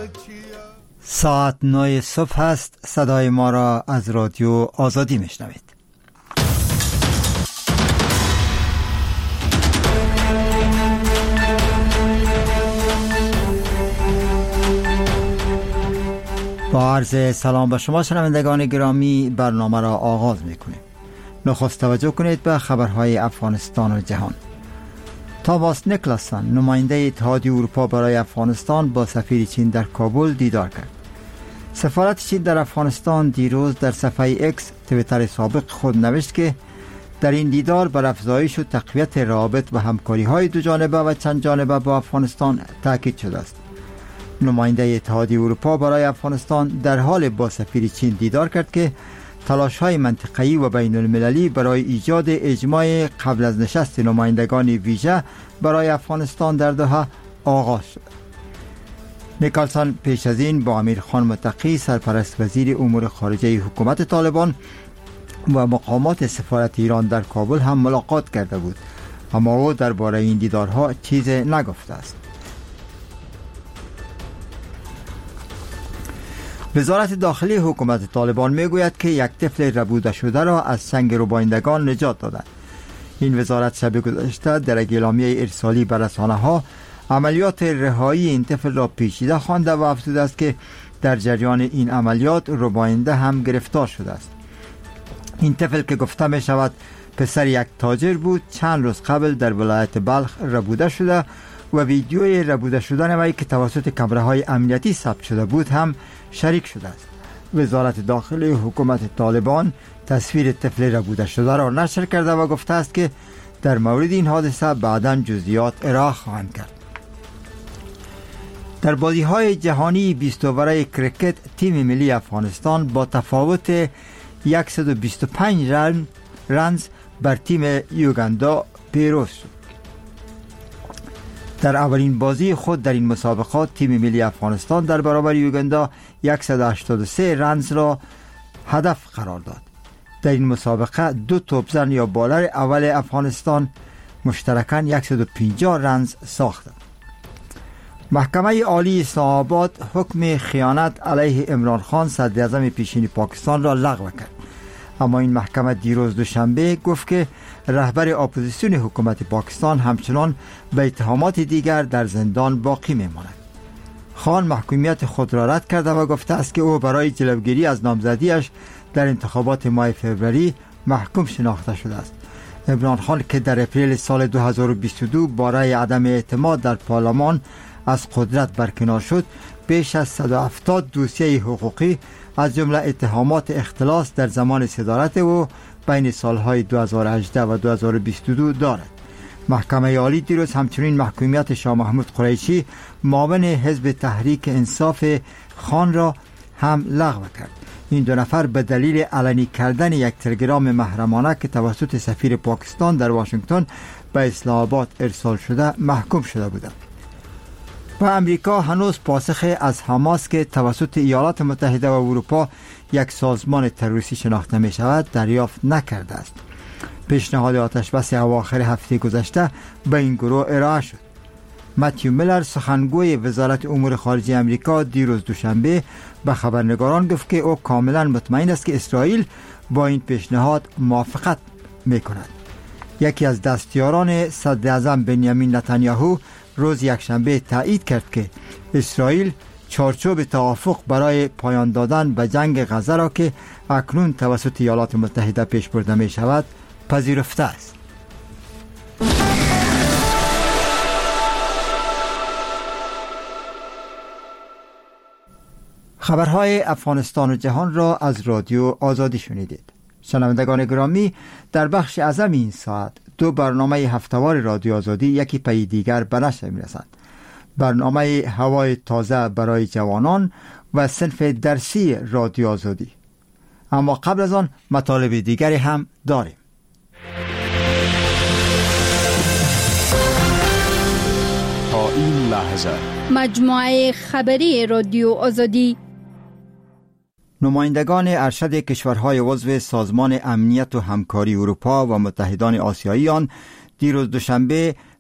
ساعت 9 صبح است. صدای ما را از رادیو آزادی میشنوید. با عرض سلام به شما شنوندگان گرامی، برنامه را آغاز میکنیم. نخست توجه کنید به خبرهای افغانستان و جهان. تاماس نیکلاسن، نماینده اتحادیه اروپا برای افغانستان، با سفیر چین در کابل دیدار کرد. سفارت چین در افغانستان دیروز در صفحه ایکس توییتر سابق خود نوشت که در این دیدار بر افزایش و تقویت روابط و همکاری‌های دو جانبه و چند جانبه با افغانستان تاکید شده است. نماینده اتحادیه اروپا برای افغانستان در حال با سفیر چین دیدار کرد که تلاش‌های منطقه‌ای و بین المللی برای ایجاد اجماع قبل از نشست نمایندگان ویژه برای افغانستان در دوحه آغاز شد. نیکلسن پیش از این با امیر خان متقی، سرپرست وزیر امور خارجه حکومت طالبان، و مقامات سفارت ایران در کابل هم ملاقات کرده بود، اما او درباره این دیدارها چیز نگفته است. وزارت داخلی حکومت طالبان میگوید که یک طفل ربوده شده را از چنگ ربایندگان نجات دادند. این وزارت شب گذشته در اعلامیه ارسالی به رسانه‌ها عملیات رهایی این طفل را پیچیده خوانده و افزوده است که در جریان این عملیات رباینده هم گرفتار شده است. این طفل که گفته می شود پسر یک تاجر بود، چند روز قبل در ولایت بلخ ربوده شده و ویدیوی ربوده شدن وی که توسط کامراهای امنیتی ثبت شده بود هم شریک شده است. وزارت داخلی حکومت طالبان تصویر طفل ربوده شده را نشر کرده و گفته است که در مورد این حادثه بعداً جزئیات ارائه خواهند کرد. در بازی‌های جهانی 20 اوره کرکت، تیم ملی افغانستان با تفاوت 125 رنز بر تیم یوگاندا پیروز شد. در اولین بازی خود در این مسابقات تیم ملی افغانستان در برابر یوگاندا 183 رنز را هدف قرار داد. در این مسابقه 2 توپزن یا بالر اول افغانستان مشترکاً 150 رنز ساختند. محکمه عالی اسلام آباد حکم خیانت علیه عمران خان صدراعظم پیشین پاکستان را لغو کرد، اما این محکمه دیروز دوشنبه گفت که رهبر اپوزیسیون حکومت پاکستان همچنان به اتهامات دیگر در زندان باقی میماند. خان محکومیت خود را رد کرده و گفته است که او برای جلوگیری از نامزدیش در انتخابات ماه فوریه محکوم شناخته شده است. عمران خان که در اپریل سال 2022 برای عدم اعتماد در پارلمان از قدرت برکنار شد، بیش از 170 دوسیه حقوقی از جمله اتهامات اختلاس در زمان صدارت او بین سالهای 2018 و 2022 دارد. محکمه عالی دیروز همچنین محکومیت شاه محمود قریشی معاون حزب تحریک انصاف خان را هم لغو کرد. این دو نفر به دلیل علنی کردن یک تلگرام محرمانه که توسط سفیر پاکستان در واشنگتن به اسلام آباد ارسال شده محکوم شده بودند. و امریکا هنوز پاسخ از حماس که توسط ایالات متحده و اروپا یک سازمان تروریستی شناخته می شود دریافت نکرده است. پیشنهاد آتشبس اواخر هفته گذشته به این گروه ارائه شد. متیو میلر، سخنگوی وزارت امور خارجه امریکا، دیروز دوشنبه به خبرنگاران گفت که او کاملا مطمئن است که اسرائیل با این پیشنهاد موافقت می کند. یکی از دستیاران صدراعظم بنیامین نتانیاهو روز یکشنبه تایید کرد که اسرائیل چارچوب توافق برای پایان دادن به جنگ غزه را که اکنون توسط ایالات متحده پیش برده می شود پذیرفته است. خبرهای افغانستان و جهان را از رادیو آزادی شنیدید. شنوندگان گرامی، در بخش اعظم این ساعت 2 برنامه هفتهوار رادیو آزادی یکی پی دیگر به نشر می‌رسند. برنامه هوای تازه برای جوانان و صنف درسی رادیو آزادی. اما قبل از آن مطالب دیگری هم داریم. تا این لحظه مجموعه خبری رادیو آزادی. نمایندگان ارشد کشورهای عضو سازمان امنیت و همکاری اروپا و متحدان آسیایی آن دیروز دوشنبه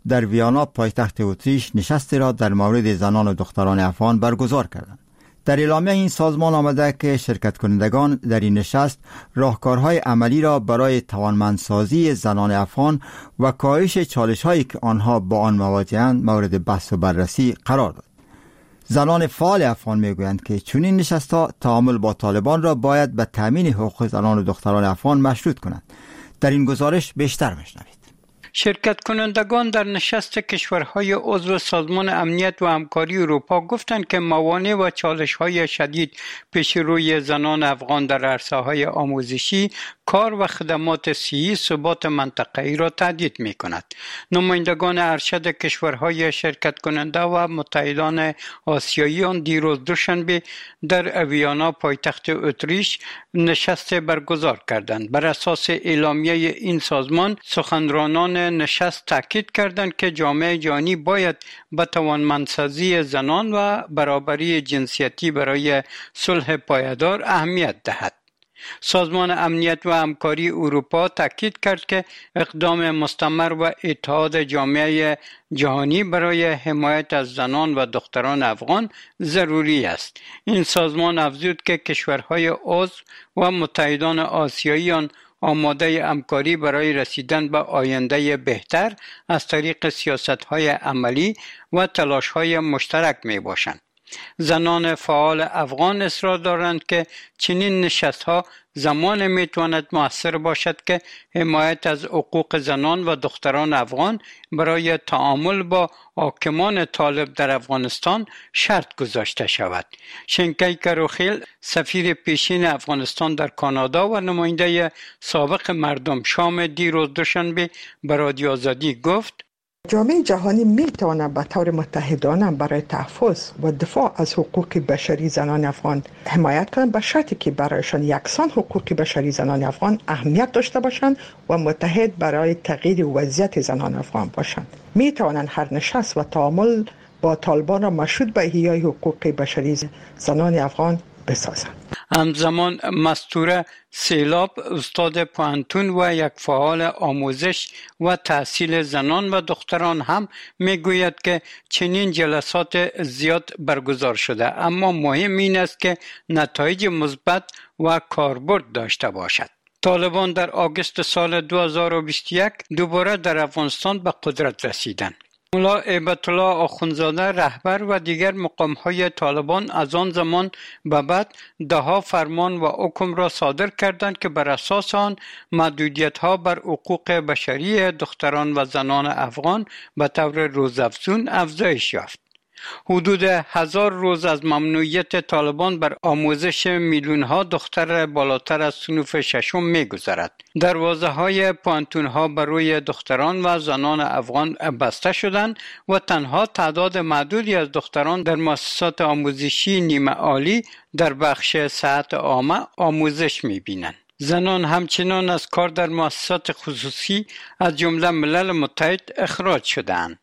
در ویانا پایتخت اتریش نشستی را در مورد زنان و دختران افغان برگزار کردند. در اعلامیه این سازمان آمده که شرکت کنندگان در این نشست راهکارهای عملی را برای توانمندسازی زنان افغان و کاهش چالش‌هایی که آنها با آن مواجه‌اند مورد بحث و بررسی قرار داد. زنان فعال افغان میگویند که چنین نشست‌ها تعامل با طالبان را باید به تامین حقوق زنان و دختران افغان مشروط کنند. در این گزارش بیشتر بشنوید. شرکت کنندگان در نشست کشورهای عضو سازمان امنیت و همکاری اروپا گفتند که موانع و چالش‌های شدید پیش روی زنان افغان در عرصه‌های آموزشی، کار و خدمات صحی ثبات منطقه‌ای را تهدید می‌کند. نمایندگان ارشد کشورهای شرکت کننده و متحدان آسیایی آن دیروز دوشنبه در ویانا پایتخت اتریش نشست برگزار کردند. بر اساس اعلامیه این سازمان سخنرانان نشست تاکید کردند که جامعه جهانی باید به توانمندسازی زنان و برابری جنسیتی برای صلح پایدار اهمیت دهد. سازمان امنیت و همکاری اروپا تاکید کرد که اقدام مستمر و اتحاد جامعه جهانی برای حمایت از زنان و دختران افغان ضروری است. این سازمان افزود که کشورهای عضو و متحدان آسیایی آن آماده همکاری برای رسیدن به آینده بهتر از طریق سیاست‌های عملی و تلاش‌های مشترک می‌باشند. زنان فعال افغان اصرار دارند که چنین نشست‌ها زمان میتواند مؤثر باشد که حمایت از حقوق زنان و دختران افغان برای تعامل با حاکمان طالب در افغانستان شرط گذاشته شود. شنکی کروخیل سفیر پیشین افغانستان در کانادا و نماینده سابق مردم شام دیروز دوشنبه به رادیو آزادی گفت: جامعه جهانی میتواند به طور متحدانه برای تحفظ و دفاع از حقوق بشری زنان افغان حمایت کنند، به شرطی که برایشان یکسان حقوق بشری زنان افغان اهمیت داشته باشند و متحد برای تغییر وضعیت زنان افغان باشند. میتوانند هر نشست و تعامل با طالبان را مشروط به احیای حقوق بشری زنان افغان بسازند. همزمان مستوره سیلاب استاد پوهنتون و یک فعال آموزش و تحصیل زنان و دختران هم میگوید که چنین جلسات زیاد برگزار شده، اما مهم این است که نتایج مثبت و کاربرد داشته باشد. طالبان در آگوست سال 2021 دوباره در افغانستان به قدرت رسیدند. ملا هیبت الله آخوندزاده رهبر و دیگر مقام‌های طالبان از آن زمان به بعد ده‌ها فرمان و حکم را صادر کردند که بر اساس آن محدودیت‌ها بر حقوق بشری دختران و زنان افغان به طور روزافزون افزایش یافت. حدود 1000 روز از ممنوعیت طالبان بر آموزش میلیون‌ها دختر بالاتر از صنف ششم می‌گذرد. دروازه‌های پوهنتون‌ها برای دختران و زنان افغان بسته شدند و تنها تعداد محدودی از دختران در مؤسسات آموزشی نیمه عالی در بخش صحت عامه آموزش می‌بینند. زنان همچنان از کار در مؤسسات خصوصی از جمله ملل متحد اخراج شدند.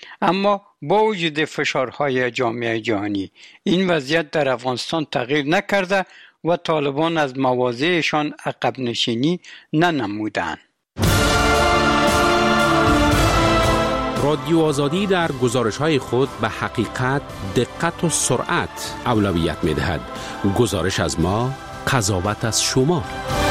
اما با وجود فشارهای جامعه جهانی این وضعیت در افغانستان تغییر نکرده و طالبان از مواضعشان عقب نشینی ننمودند. رادیو آزادی در گزارش‌های خود به حقیقت، دقت و سرعت اولویت می‌دهد. گزارش از ما، قضاوت از شما.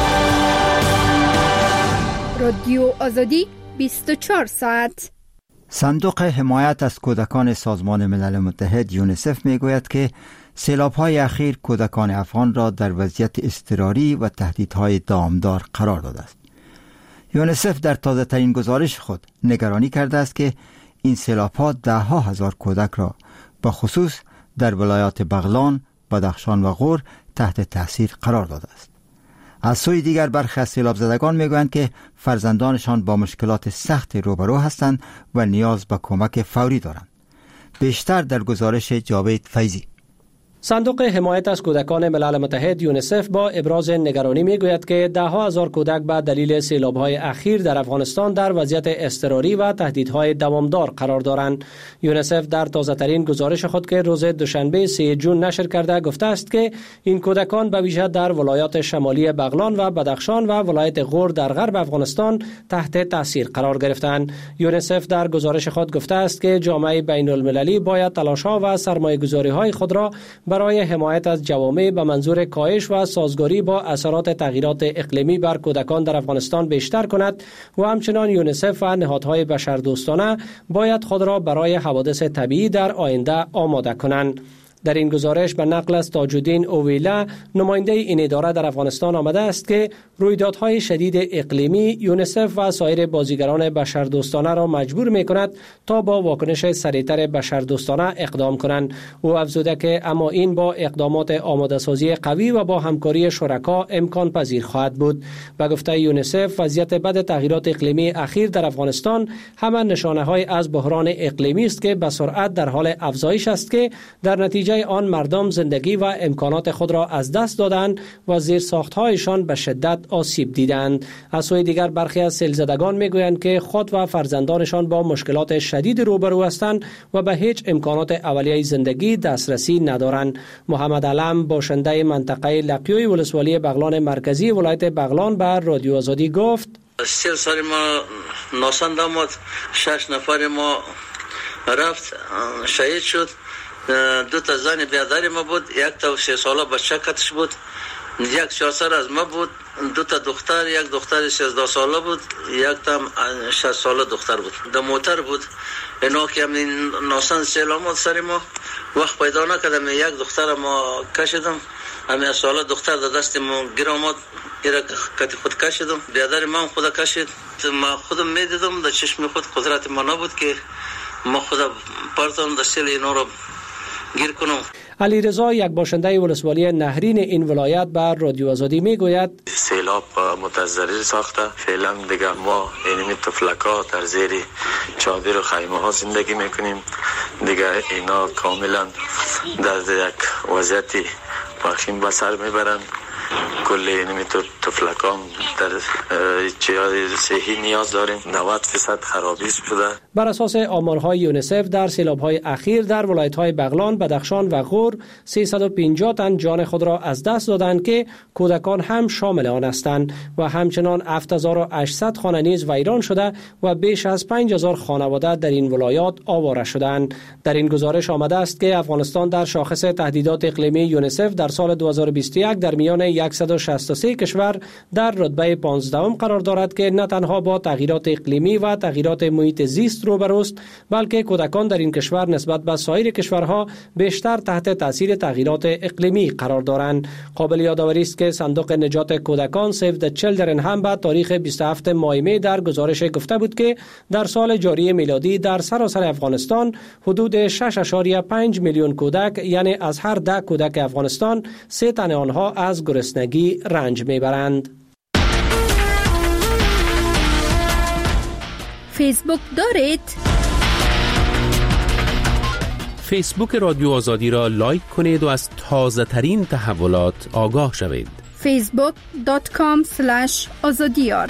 رادیو آزادی 24 ساعت. صندوق حمایت از کودکان سازمان ملل متحد یونیسف میگوید که سیلاب‌های اخیر کودکان افغان را در وضعیت اضطراری و تهدیدهای دامدار قرار داده است. یونیسف در تازه‌ترین گزارش خود نگرانی کرده است که این سیلاب‌ها ده‌ها هزار کودک را به خصوص در ولایات بغلان، بدخشان و غور تحت تاثیر قرار داده است. از سوی دیگر برخی از سیلاب زدگان میگویند که فرزندانشان با مشکلات سخت روبرو هستند و نیاز به کمک فوری دارند. بیشتر در گزارش جاوید فیضی. صندوق حمایت از کودکان ملل متحد یونیسف با ابراز نگرانی میگوید که ده‌ها هزار کودک به دلیل سیلاب‌های اخیر در افغانستان در وضعیت اضطراری و تهدیدهای دوامدار قرار دارند. یونیسف در تازه‌ترین گزارش خود که روز دوشنبه 3 جون نشر کرده گفته است که این کودکان به ویژه در ولایات شمالی بغلان و بدخشان و ولایت غور در غرب افغانستان تحت تاثیر قرار گرفتند. یونیسف در گزارش خود گفته است که جامعه بین‌المللی باید تلاش‌ها و سرمایه‌گذاری‌های خود را برای حمایت از جوامع به منظور کاهش و سازگاری با اثرات تغییرات اقلیمی بر کودکان در افغانستان بیشتر کند و همچنان یونیسف و نهادهای بشردوستانه باید خود را برای حوادث طبیعی در آینده آماده کنند. در این گزارش به نقل از تاج‌الدین اویلا نماینده این اداره در افغانستان آمده است که رویدادهای شدید اقلیمی یونیسف و سایر بازیگران بشردوستانه را مجبور می‌کند تا با واکنش سریعتر بشردوستانه اقدام کنند. او افزوده که اما این با اقدامات آماده‌سازی قوی و با همکاری شرکا امکان پذیر خواهد بود. به گفته یونیسف وضعیت بد تغییرات اقلیمی اخیر در افغانستان همان نشانه‌های از بحران اقلیمی است که به سرعت در حال افزایش است که در نتیجه آن مردم زندگی و امکانات خود را از دست دادند و زیرساخت‌هایشان به شدت آسیب دیدند. از سوی دیگر برخی از سیل‌زدگان میگویند که خود و فرزندانشان با مشکلات شدید روبرو هستند و به هیچ امکانات اولیه زندگی دسترسی ندارند. محمد علم باشنده منطقه لقیوی ولسوالی بغلان مرکزی ولایت بغلان به رادیو آزادی گفت: 3 سال ما ناسند آمد، 6 نفر ما رفت شهید شد. 2 تا زن بیادر ما بود، 1 تا 3 ساله بچه کتش بود، 1 4 سال از ما بود، 2 تا دختر، 1 دختر 13 ساله بود، 1 تا 6 ساله دختر بود. در موتر بود. اینا که همین ناسن سلامت سر ما وقت پیدا نکردم. 1 دختر ما کشیدم، همین ساله دختر در دست ما گیر آمد، ایرا کتی خود کشیدم. بیادر من خود کشید. ما خودم میدیدم در چشم خود قدرت ما نبود که ما خود پرتم در سیل اینا رو گیر کنم. علی رضا یک باشنده ولسوالی نهرین این ولایت بر رادیو آزادی میگوید: سیلاب متضرر ساخته. فعلا دیگه ما اینمی تفلکا در زیر چادر و خیمه ها زندگی میکنیم. دیگه اینا کاملا در یک وضعیت وخیم به سر میبرن. کل اینمی تفلکان در چیای صحی نیاز داریم. 90% خرابی شده. بر اساس آمارهای یونیسف در سیلاب‌های اخیر در ولایت‌های بغلان، بدخشان و غور 350 تن جان خود را از دست دادند که کودکان هم شامل آن هستند و همچنان 7800 خانه نیز ویران شده و بیش از 5000 خانواده در این ولایات آواره شدند. در این گزارش آمده است که افغانستان در شاخص تهدیدات اقلیمی یونیسف در سال 2021 در میان 163 کشور در رتبه 15ام قرار دارد که نه تنها با تغییرات اقلیمی و تغییرات محیط زیست روبروست، بلکه کودکان در این کشور نسبت به سایر کشورها بیشتر تحت تاثیر تغییرات اقلیمی قرار دارند. قابل یادآوری است که صندوق نجات کودکان سیو د چیلدرن هم به تاریخ 27 ماه می در گزارش گفته بود که در سال جاری میلادی در سراسر افغانستان حدود 6.5 میلیون کودک، یعنی از هر 10 کودک افغانستان 3 تن آنها از گرسنگی رنج میبرند. فیسبوک دارید؟ فیسبوک رادیو آزادی را لایک کنید و از تازه ترین تحولات آگاه شوید. facebook.com/azadiyar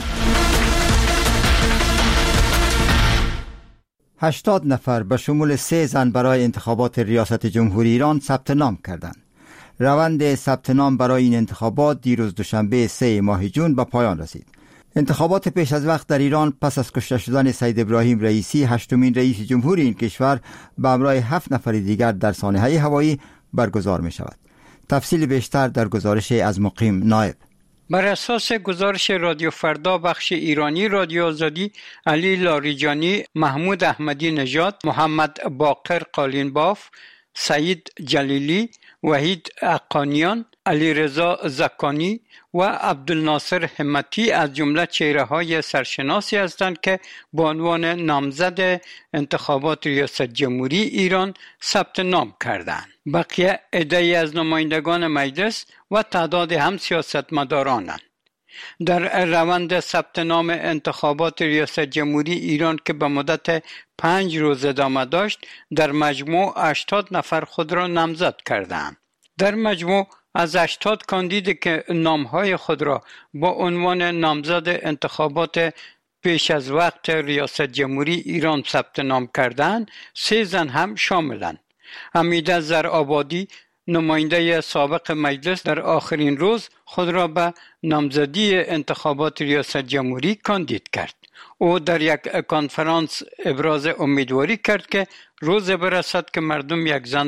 80 نفر به شمول 3 زن برای انتخابات ریاست جمهوری ایران ثبت نام کردند. روند ثبت نام برای این انتخابات دیروز دوشنبه 3 ماه جون به پایان رسید. انتخابات پیش از وقت در ایران پس از کشته شدن سید ابراهیم رئیسی، 8مین رئیس جمهوری این کشور، به همراه 7 نفر دیگر در سانحه هوایی برگزار می شود. تفصیل بیشتر در گزارش از مقیم نایب. بر اساس گزارش رادیو فردا بخش ایرانی رادیو آزادی، علی لاریجانی، محمود احمدی نژاد، محمد باقر قالینباف، سعید جلیلی، وحید اقانیان، علی رضا زکانی و عبدالناصر همتی از جمله چهره‌های سرشناسی هستند که به عنوان نامزد انتخابات ریاست جمهوری ایران ثبت نام کردند. بقیه عده‌ای از نمایندگان مجلس و تعداد هم سیاستمدارانند. در روند ثبت نام انتخابات ریاست جمهوری ایران که به مدت 5 روز ادامه داشت، در مجموع 80 نفر خود را نامزد کردند. در مجموع از 80 کاندید که نامهای خود را با عنوان نامزد انتخابات پیش از وقت ریاست جمهوری ایران ثبت نام کردند، 3 زن هم شاملند. حمیده زرآبادی، نماینده سابق مجلس، در آخرین روز خود را به نامزدی انتخابات ریاست جمهوری کاندید کرد. او در یک کنفرانس ابراز امیدواری کرد که روز برسد که مردم یک زن